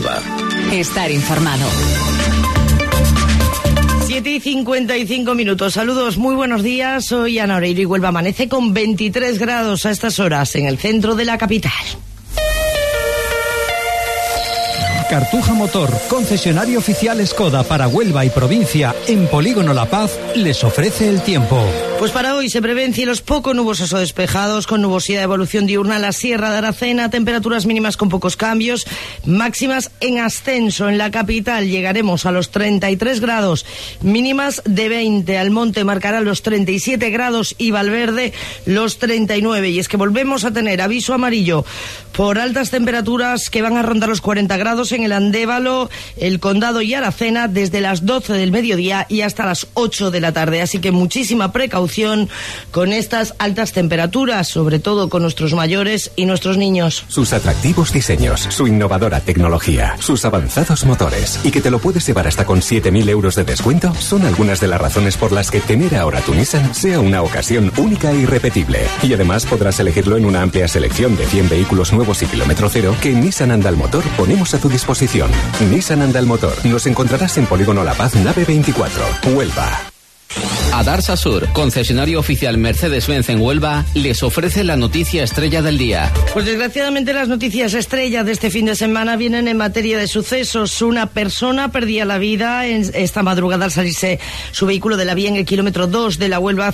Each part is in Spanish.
Huelva. Estar informado. 7:55. Saludos, muy buenos días. Soy Ana Oreiro y Huelva amanece con 23 grados a estas horas en el centro de la capital. Cartuja Motor, concesionario oficial Skoda para Huelva y provincia en Polígono La Paz, les ofrece el tiempo. Pues para hoy se prevén cielos poco nubosos o despejados, con nubosidad de evolución diurna en la Sierra de Aracena, temperaturas mínimas con pocos cambios, máximas en ascenso. En la capital llegaremos a los 33 grados, mínimas de 20. Almonte marcará los 37 grados y Valverde los 39. Y es que volvemos a tener aviso amarillo por altas temperaturas que van a rondar los 40 grados en el Andévalo, el Condado y Aracena desde las 12 del mediodía y hasta las 8 de la tarde. Así que muchísima precaución con estas altas temperaturas, sobre todo con nuestros mayores y nuestros niños. Sus atractivos diseños, su innovadora tecnología, sus avanzados motores y que te lo puedes llevar hasta con 7.000 euros de descuento son algunas de las razones por las que tener ahora tu Nissan sea una ocasión única e irrepetible. Y además podrás elegirlo en una amplia selección de 100 vehículos nuevos y kilómetro cero que en Nissan Andalmotor ponemos a tu disposición. Nissan Andalmotor. Nos encontrarás en Polígono La Paz, nave 24, Huelva. Adarsa Sur, concesionario oficial Mercedes-Benz en Huelva, les ofrece la noticia estrella del día. Pues desgraciadamente las noticias estrella de este fin de semana vienen en materia de sucesos. Una persona perdía la vida esta madrugada al salirse su vehículo de la vía en el kilómetro 2 de la Huelva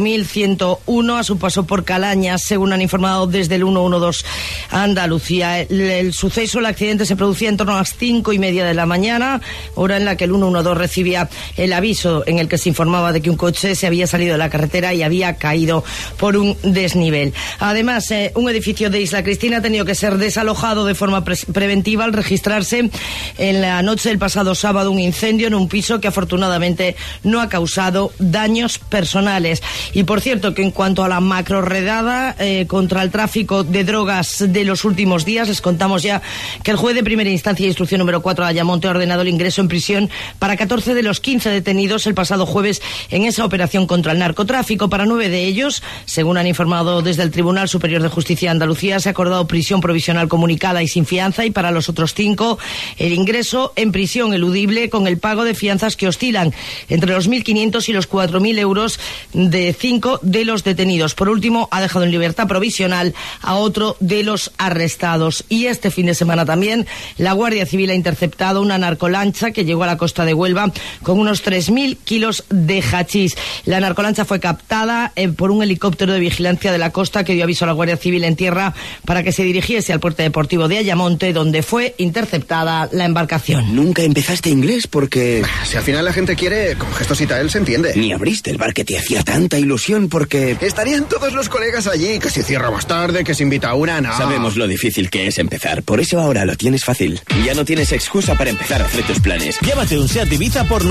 5101 a su paso por Calañas, según han informado desde el 112 Andalucía. El suceso, el accidente se producía en torno a las 5:30 de la mañana, hora en la que el 112 recibía el aviso en el que se informaba de que un coche se había salido de la carretera y había caído por un desnivel. Además, un edificio de Isla Cristina ha tenido que ser desalojado de forma preventiva al registrarse en la noche del pasado sábado un incendio en un piso que afortunadamente no ha causado daños personales. Y por cierto, que en cuanto a la macrorredada contra el tráfico de drogas de los últimos días, les contamos ya que el juez de primera instancia de instrucción número 4 de Ayamonte ha ordenado el ingreso en prisión para 14 de los 15 detenidos el pasado jueves en esa operación contra el narcotráfico. Para 9 de ellos, según han informado desde el Tribunal Superior de Justicia de Andalucía, se ha acordado prisión provisional comunicada y sin fianza, y para los otros 5 el ingreso en prisión eludible con el pago de fianzas que oscilan entre los 1.500 y los 4.000 euros de 5 de los detenidos. Por último, ha dejado en libertad provisional a otro de los arrestados. Y este fin de semana también la Guardia Civil ha interceptado una narcolancha que llegó a la costa de Huelva con unos 3.000 kilos de hachís. La narcolancha fue captada por un helicóptero de vigilancia de la costa que dio aviso a la Guardia Civil en tierra para que se dirigiese al puerto deportivo de Ayamonte, donde fue interceptada la embarcación. Nunca empezaste inglés porque... Si al final la gente quiere, con gestos y tal se entiende. Ni abriste el bar que te hacía tanta ilusión porque... Estarían todos los colegas allí, que si cierra más tarde, que se invita a una, no. Sabemos lo difícil que es empezar, por eso ahora lo tienes fácil. Ya no tienes excusa para empezar a hacer tus planes. Llévate un Seat Ibiza por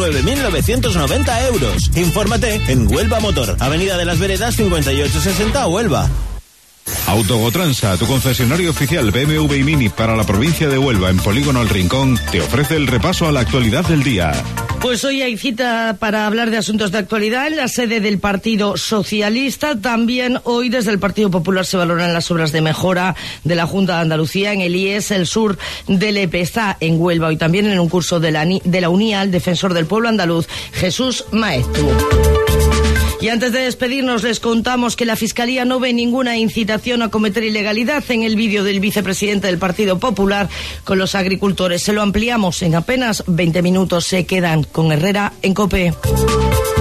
9.990 euros. Infórmate en Huelva Motor, Avenida de las Veredas 5860, Huelva. Autogotransa, tu concesionario oficial BMW y Mini para la provincia de Huelva en Polígono El Rincón, te ofrece el repaso a la actualidad del día. Pues hoy hay cita para hablar de asuntos de actualidad en la sede del Partido Socialista. También hoy desde el Partido Popular se valoran las obras de mejora de la Junta de Andalucía en el IES, el sur del EPESA en Huelva. Hoy también en un curso de la UNIA, el defensor del pueblo andaluz, Jesús Maeztu. Y antes de despedirnos les contamos que la Fiscalía no ve ninguna incitación a cometer ilegalidad en el vídeo del vicepresidente del Partido Popular con los agricultores. Se lo ampliamos en apenas 20 minutos. Se quedan con Herrera en COPE.